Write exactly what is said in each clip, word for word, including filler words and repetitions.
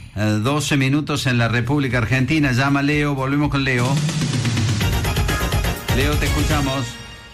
eh, doce minutos en la República Argentina. Llama Leo, volvemos con Leo. Leo, te escuchamos.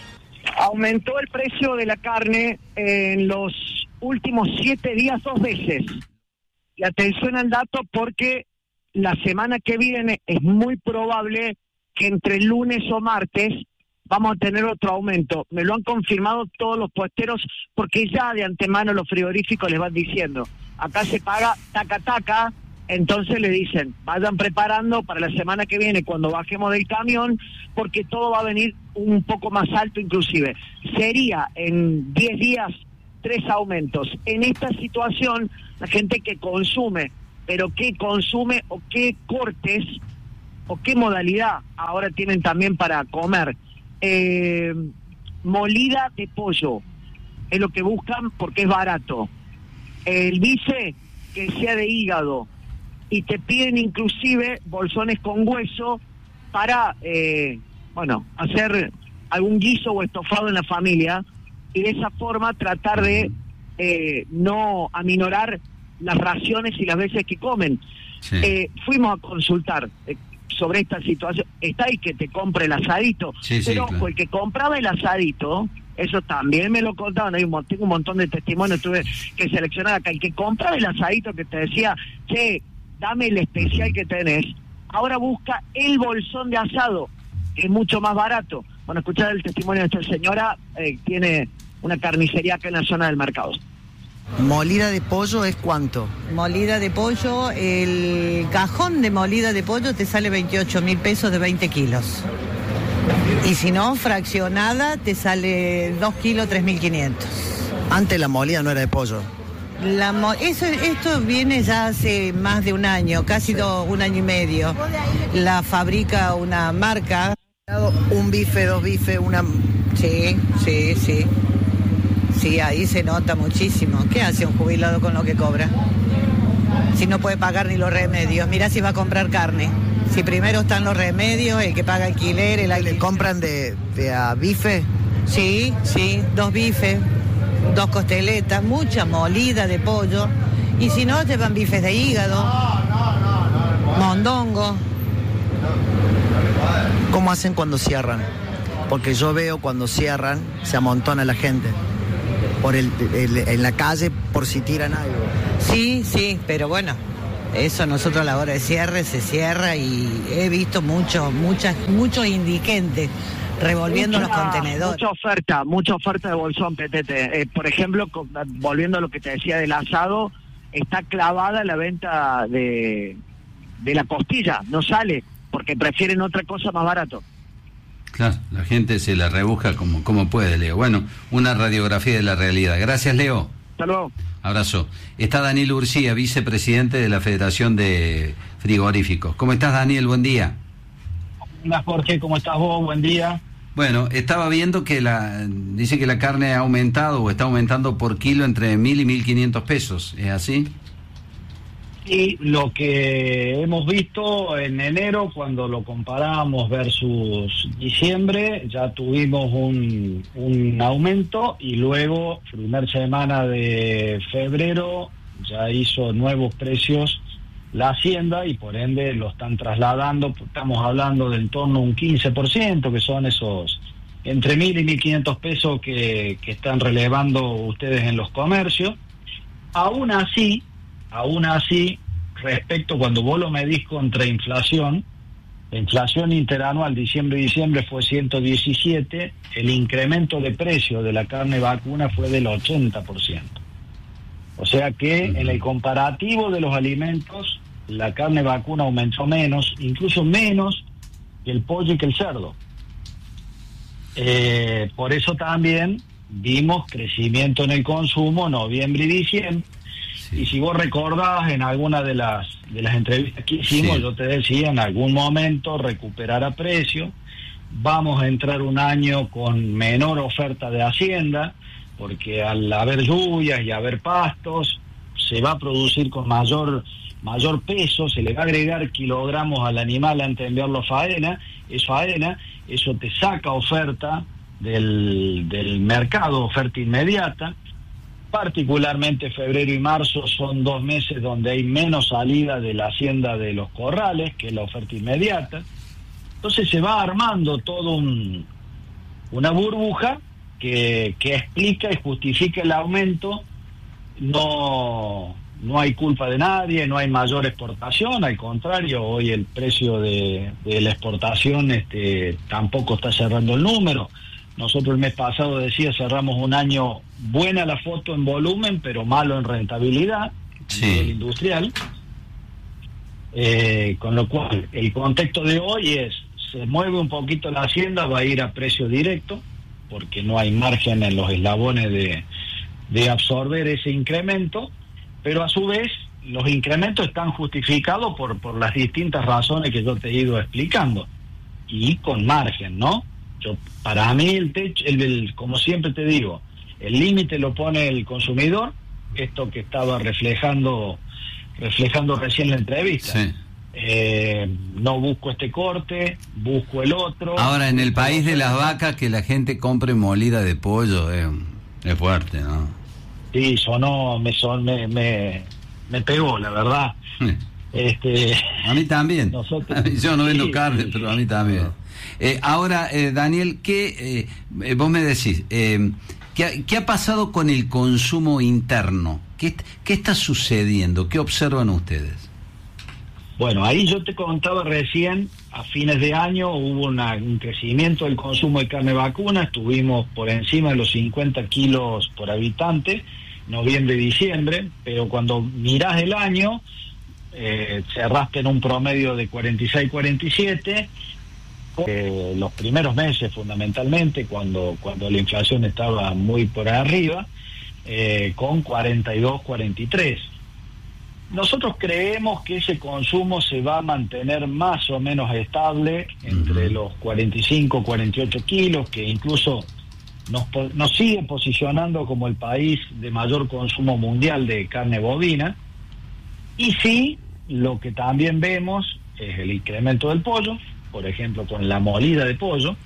Aumentó el precio de la carne en los últimos siete días dos veces. Y atención al dato porque la semana que viene es muy probable que entre lunes o martes vamos a tener otro aumento. Me lo han confirmado todos los puesteros porque ya de antemano los frigoríficos les van diciendo, acá se paga taca taca, entonces le dicen, vayan preparando para la semana que viene cuando bajemos del camión, porque todo va a venir un poco más alto inclusive. Sería en diez días tres aumentos. En esta situación, la gente que consume, pero qué consume o qué cortes o qué modalidad ahora tienen también para comer. Eh, molida de pollo es lo que buscan porque es barato. El bife que sea de hígado, y te piden inclusive bolsones con hueso para eh, bueno, hacer algún guiso o estofado en la familia, y de esa forma tratar de eh, no aminorar las raciones y las veces que comen. Sí. Eh, fuimos a consultar eh, sobre esta situación. Está ahí que te compre el asadito, sí, pero sí, claro. El que compraba el asadito, eso también me lo contaban, hay un, tengo un montón de testimonios, tuve que seleccionar acá, el que compraba el asadito que te decía, che, dame el especial que tenés, ahora busca el bolsón de asado, que es mucho más barato. Bueno, escuchar el testimonio de esta señora, eh, tiene una carnicería acá en la zona del mercado. ¿Molida de pollo es cuánto? Molida de pollo, el cajón de molida de pollo te sale veintiocho mil pesos de veinte kilos. Y si no, fraccionada te sale dos kilos, tres mil quinientos. Antes la molida no era de pollo. La mo- eso, esto viene ya hace más de un año, casi sí. dos, un año y medio. La fabrica una marca. Un bife, dos bifes, una... Sí, sí, sí. Sí, ahí se nota muchísimo. ¿Qué hace un jubilado con lo que cobra? Si no puede pagar ni los remedios. Mirá si va a comprar carne. Si primero están los remedios, el que paga alquiler, el alquiler. ¿Le compran de, de a bife? Sí, sí, dos bifes, dos costeletas, mucha molida de pollo. Y si no, llevan bifes de hígado, mondongo. ¿Cómo hacen cuando cierran? Porque yo veo cuando cierran, se amontona la gente. Por el, el, en la calle, por si tiran algo. Sí, sí, pero bueno, eso nosotros a la hora de cierre se cierra y he visto muchos, muchas, muchos indigentes revolviendo mucha, los contenedores. Mucha oferta, mucha oferta de bolsón, Petete. Eh, por ejemplo, con, volviendo a lo que te decía del asado, está clavada la venta de, de la costilla, no sale, porque prefieren otra cosa más barato. Claro, la gente se la rebusca como, como puede, Leo. Bueno, una radiografía de la realidad. Gracias, Leo. Hasta luego. Abrazo. Está Daniel Urcía, vicepresidente de la Federación de Frigoríficos. ¿Cómo estás, Daniel? Buen día. Hola, Jorge, ¿cómo estás vos? Buen día. Bueno, estaba viendo que la dice que la carne ha aumentado o está aumentando por kilo entre mil y mil quinientos pesos. ¿Es así? Y lo que hemos visto en enero, cuando lo comparamos versus diciembre, ya tuvimos un, un aumento, y luego, primer semana de febrero, ya hizo nuevos precios la Hacienda y por ende lo están trasladando. Estamos hablando de en torno a un quince por ciento, que son esos entre mil y mil quinientos pesos que, que están relevando ustedes en los comercios. Aún así, Aún así, respecto cuando vos lo medís contra inflación, la inflación interanual diciembre-diciembre fue ciento diecisiete, el incremento de precio de la carne vacuna fue del ochenta por ciento. O sea que en el comparativo de los alimentos, la carne vacuna aumentó menos, incluso menos que el pollo y que el cerdo. Eh, por eso también vimos crecimiento en el consumo noviembre y diciembre. Sí. Y si vos recordás en alguna de las de las entrevistas que hicimos, sí, yo te decía, en algún momento recuperará precio. Vamos a entrar un año con menor oferta de Hacienda, porque al haber lluvias y haber pastos, se va a producir con mayor mayor peso, se le va a agregar kilogramos al animal antes de enviarlo a faena, es faena, eso te saca oferta del, del mercado, oferta inmediata. particularmente febrero y marzo son dos meses donde hay menos salida de la hacienda de los corrales, que es la oferta inmediata. Entonces se va armando todo un, una burbuja que, que explica y justifica el aumento. No, no hay culpa de nadie, no hay mayor exportación, al contrario, hoy el precio de, de la exportación este, tampoco está cerrando el número. Nosotros el mes pasado, decía, cerramos un año buena la foto en volumen, pero malo en rentabilidad, sí, a nivel industrial. Eh, con lo cual, el contexto de hoy es, se mueve un poquito la hacienda, va a ir a precio directo, porque no hay margen en los eslabones de, de absorber ese incremento, pero a su vez, los incrementos están justificados por, por las distintas razones que yo te he ido explicando, y con margen, ¿no? Yo, para mí el techo, el, el, como siempre te digo, el límite lo pone el consumidor, esto que estaba reflejando reflejando recién la entrevista. Sí. Eh, no busco este corte, busco el otro. Ahora, en el país de las vacas, que la gente compre molida de pollo es, es fuerte, ¿no? Sí, sonó, me, son, me, me, me pegó, la verdad. Sí. Este, a mí también. Nosotros, a mí, yo no vendo sí, carne, sí, pero sí. a mí también. Eh, ahora, eh, Daniel, ¿qué, eh, vos me decís, eh, ¿qué, ¿qué ha pasado con el consumo interno? ¿Qué, ¿Qué está sucediendo? ¿Qué observan ustedes? Bueno, ahí yo te contaba recién, a fines de año hubo una, un crecimiento del consumo de carne vacuna, estuvimos por encima de los cincuenta kilos por habitante, noviembre y diciembre, pero cuando mirás el año, eh, cerraste en un promedio de cuarenta y seis, cuarenta y siete, eh, los primeros meses fundamentalmente, cuando, cuando la inflación estaba muy por arriba, eh, con cuarenta y dos, cuarenta y tres. Nosotros creemos que ese consumo se va a mantener más o menos estable entre los cuarenta y cinco, cuarenta y ocho kilos, que incluso nos, nos sigue posicionando como el país de mayor consumo mundial de carne bovina. Y sí, lo que también vemos es el incremento del pollo, por ejemplo con la molida de pollo,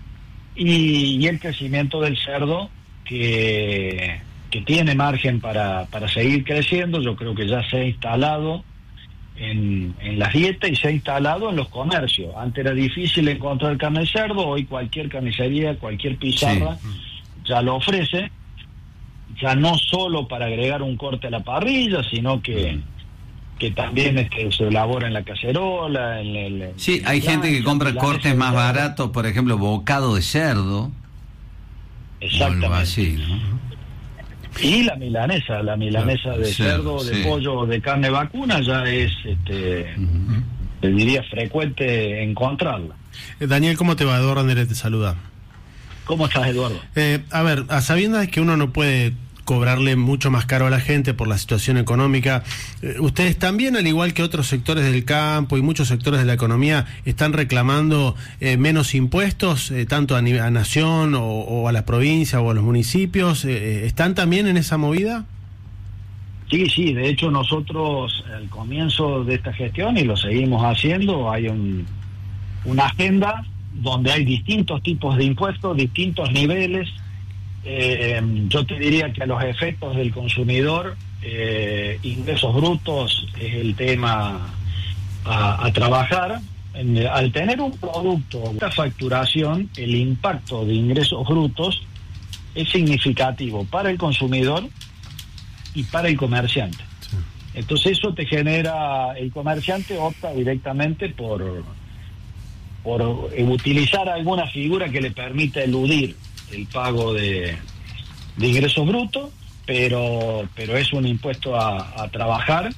y, y el crecimiento del cerdo, que... que tiene margen para, para seguir creciendo. Yo creo que ya se ha instalado en, en las dietas y se ha instalado en los comercios. Antes era difícil encontrar carne de cerdo, hoy cualquier carnicería, cualquier pizarra sí. ya lo ofrece, ya no solo para agregar un corte a la parrilla, sino que, mm. que también este, se elabora en la cacerola. En el, sí, en hay plancha, gente que compra cortes más baratos, por ejemplo, bocado de cerdo. Exactamente. O algo así, ¿no? Y la milanesa, la milanesa de cerdo, cerdo de sí. pollo, de carne vacuna, ya es, este, uh-huh. te diría, frecuente encontrarla. Eh, Daniel, ¿cómo te va? Eduardo Andere te saluda. ¿Cómo estás, Eduardo? Eh, a ver, a sabiendas de que uno no puede cobrarle mucho más caro a la gente por la situación económica, eh, ustedes también, al igual que otros sectores del campo y muchos sectores de la economía, están reclamando eh, menos impuestos, eh, tanto a, nivel, a nación o, o a la provincia o a los municipios. Eh, ¿Están también en esa movida? Sí, sí, de hecho nosotros al comienzo de esta gestión, y lo seguimos haciendo, hay un, una agenda donde hay distintos tipos de impuestos, distintos niveles. Eh, yo te diría que a los efectos del consumidor, eh, ingresos brutos es el tema a, a trabajar. En, al tener un producto, esta facturación, el impacto de ingresos brutos es significativo para el consumidor y para el comerciante. Sí. Entonces eso te genera, el comerciante opta directamente por, por utilizar alguna figura que le permita eludir el pago de, de ingresos brutos, pero pero es un impuesto a, a trabajar,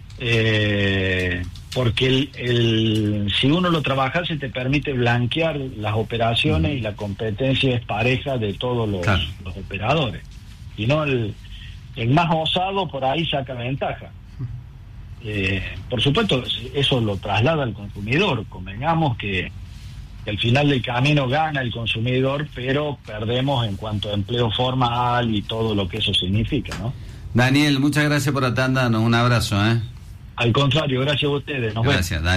eh, porque el, el, si uno lo trabaja se te permite blanquear las operaciones mm. y la competencia es pareja de todos los, claro. los operadores, y no el, el más osado por ahí saca ventaja. Eh, por supuesto, eso lo traslada al consumidor. Convengamos que al final del camino gana el consumidor, pero perdemos en cuanto a empleo formal y todo lo que eso significa, ¿no? Daniel, muchas gracias por atendernos, un abrazo, ¿eh? Al contrario, gracias a ustedes. Nos gracias, vemos. Daniel.